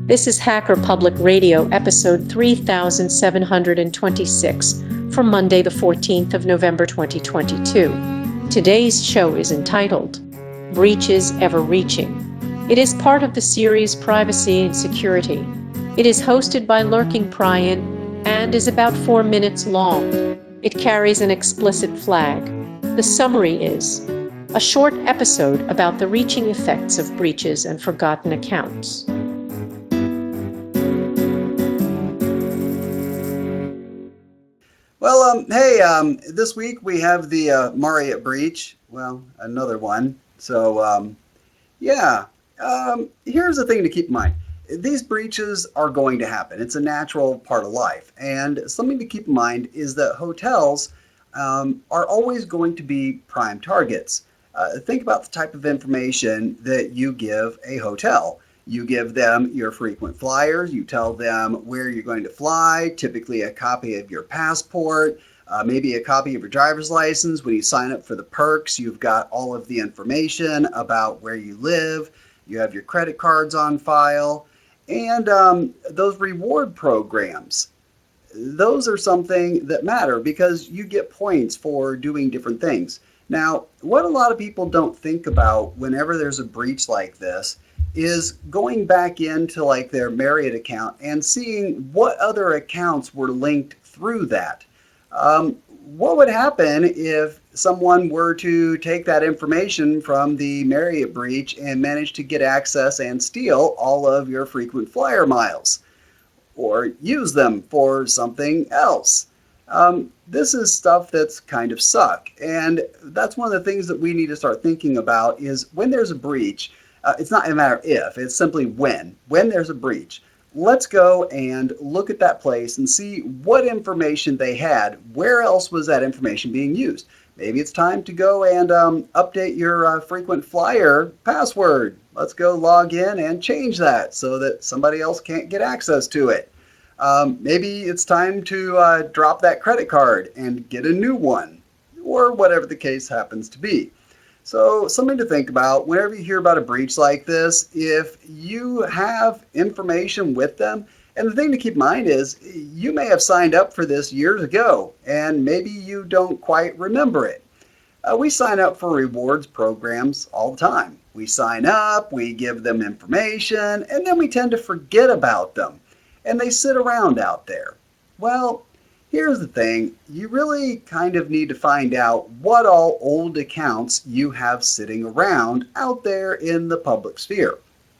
This is Hacker Public Radio, episode 3726, for Monday, the 14th of November 2022. Today's show is entitled, Breaches Ever Reaching. It is part of the series Privacy and Security. It is hosted by Lurking Pryan and is about 4 minutes long. It carries an explicit flag. The summary is a short episode about the reaching effects of breaches and forgotten accounts. Well, this week we have the Marriott breach. Well, another one. So, here's the thing to keep in mind. These breaches are going to happen. It's a natural part of life. And something to keep in mind is that hotels are always going to be prime targets. Think about the type of information that you give a hotel. You give them your frequent flyers, you tell them where you're going to fly, typically a copy of your passport, maybe a copy of your driver's license. When you sign up for the perks, you've got all of the information about where you live, you have your credit cards on file, and those reward programs. Those are something that matter because you get points for doing different things. Now, what a lot of people don't think about whenever there's a breach like this is going back into like their Marriott account and seeing what other accounts were linked through that. What would happen if someone were to take that information from the Marriott breach and manage to get access and steal all of your frequent flyer miles or use them for something else? This is stuff that's kind of suck. And that's one of the things that we need to start thinking about is when there's a breach, it's not a matter if, it's simply when. When there's a breach, let's go and look at that place and see what information they had. Where else was that information being used? Maybe it's time to go and update your frequent flyer password. Let's go log in and change that so that somebody else can't get access to it. Maybe it's time to drop that credit card and get a new one, or whatever the case happens to be. So something to think about whenever you hear about a breach like this, if you have information with them, and the thing to keep in mind is you may have signed up for this years ago and maybe you don't quite remember it. We sign up for rewards programs all the time. We sign up, we give them information, and then we tend to forget about them and they sit around out there. Well, here's the thing, you really kind of need to find out what all old accounts you have sitting around out there in the public sphere.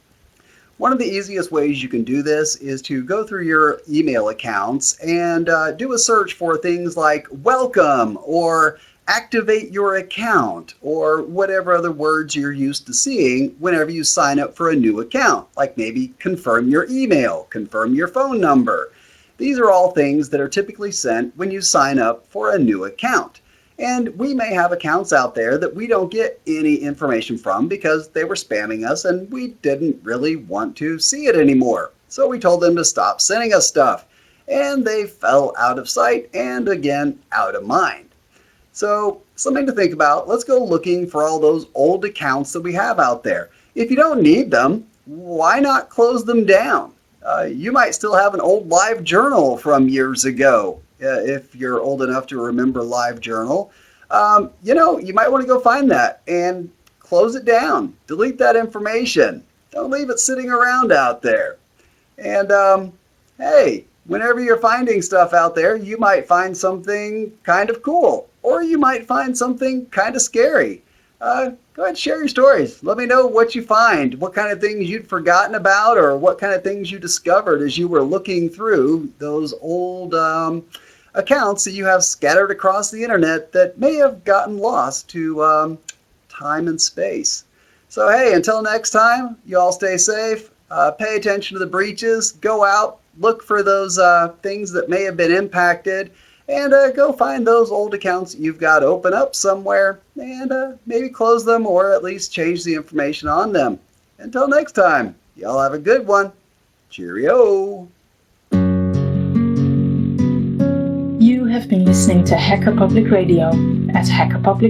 One of the easiest ways you can do this is to go through your email accounts and do a search for things like welcome or activate your account or whatever other words you're used to seeing whenever you sign up for a new account, like maybe confirm your email, confirm your phone number. These are all things that are typically sent when you sign up for a new account. And we may have accounts out there that we don't get any information from because they were spamming us and we didn't really want to see it anymore. So we told them to stop sending us stuff. And they fell out of sight and again, out of mind. So something to think about. Let's go looking for all those old accounts that we have out there. If you don't need them, why not close them down? You might still have an old LiveJournal from years ago, if you're old enough to remember LiveJournal. You might want to go find that and close it down. Delete that information. Don't leave it sitting around out there. And hey, whenever you're finding stuff out there, you might find something kind of cool, or you might find something kind of scary. Go ahead and share your stories. Let me know what you find, what kind of things you'd forgotten about, or what kind of things you discovered as you were looking through those old accounts that you have scattered across the internet that may have gotten lost to time and space. So hey, until next time, you all stay safe, pay attention to the breaches, go out, look for those things that may have been impacted, and go find those old accounts you've got open up somewhere and maybe close them or at least change the information on them. Until next time, y'all have a good one. Cheerio. You have been listening to Hacker Public Radio at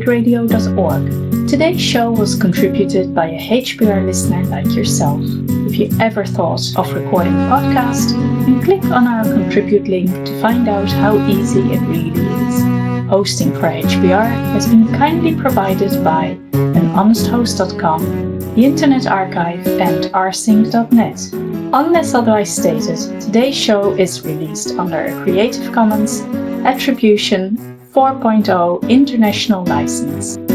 hackerpublicradio.org. Today's show was contributed by a HPR listener like yourself. If you ever thought of recording a podcast, and click on our contribute link to find out how easy it really is. Hosting for HPR has been kindly provided by anhonesthost.com, the Internet Archive, and rsync.net. Unless otherwise stated, today's show is released under a Creative Commons Attribution 4.0 International License.